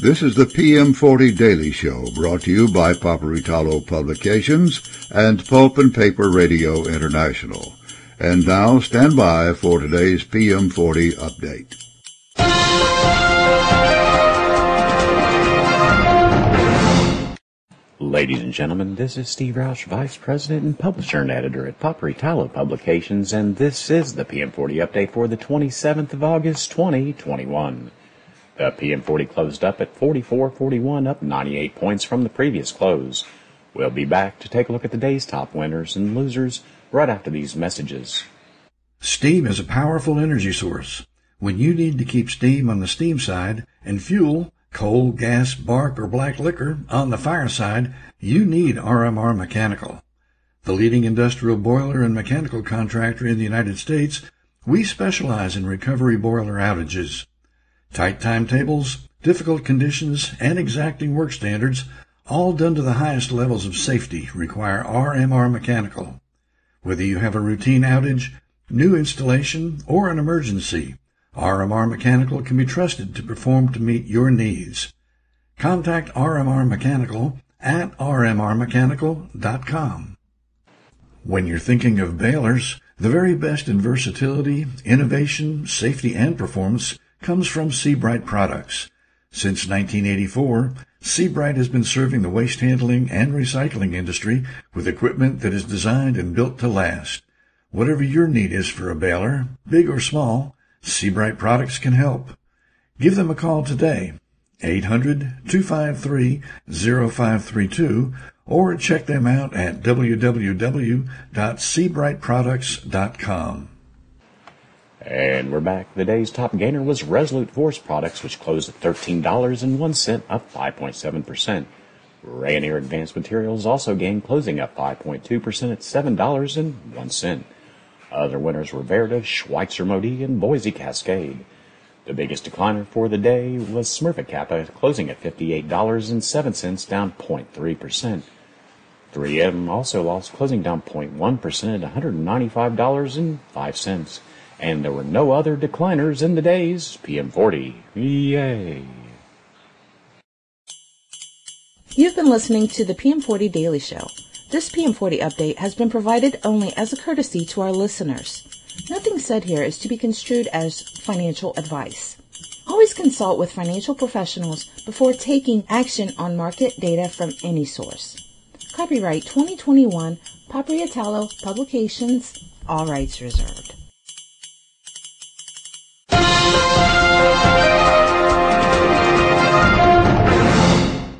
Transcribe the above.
This is the PM40 Daily Show, brought to you by Paperitalo Publications and Pulp and Paper Radio International. And now, stand by for today's PM40 update. Ladies and gentlemen, this is Steve Roush, Vice President and Publisher and Editor at Paperitalo Publications, and this is the PM40 update for the 27th of August, 2021. The PM40 closed up at 44.41, up 98 points from the previous close. We'll be back to take a look at the day's top winners and losers right after these messages. Steam is a powerful energy source. When you need to keep steam on the steam side and fuel, coal, gas, bark, or black liquor on the fire side, you need RMR Mechanical. The leading industrial boiler and mechanical contractor in the United States, we specialize in recovery boiler outages. Tight timetables, difficult conditions, and exacting work standards, all done to the highest levels of safety, require RMR Mechanical. Whether you have a routine outage, new installation, or an emergency, RMR Mechanical can be trusted to perform to meet your needs. Contact RMR Mechanical at rmrmechanical.com. When you're thinking of balers, the very best in versatility, innovation, safety, and performance comes from Seabright Products. Since 1984, Seabright has been serving the waste handling and recycling industry with equipment that is designed and built to last. Whatever your need is for a baler, big or small, Seabright Products can help. Give them a call today, 800-253-0532, or check them out at www.seabrightproducts.com. And we're back. The day's top gainer was Resolute Forest Products, which closed at $13.01, up 5.7%. Rayonier Advanced Materials also gained, closing up 5.2% at $7.01. Other winners were Veritas, Schweitzer Modee, and Boise Cascade. The biggest decliner for the day was Smurfit Kappa, closing at $58.07, down 0.3%. 3M also lost, closing down 0.1% at $195.05. And there were no other decliners in the day's PM40. Yay! You've been listening to the PM40 Daily Show. This PM40 update has been provided only as a courtesy to our listeners. Nothing said here is to be construed as financial advice. Always consult with financial professionals before taking action on market data from any source. Copyright 2021, Paperitalo Publications, all rights reserved.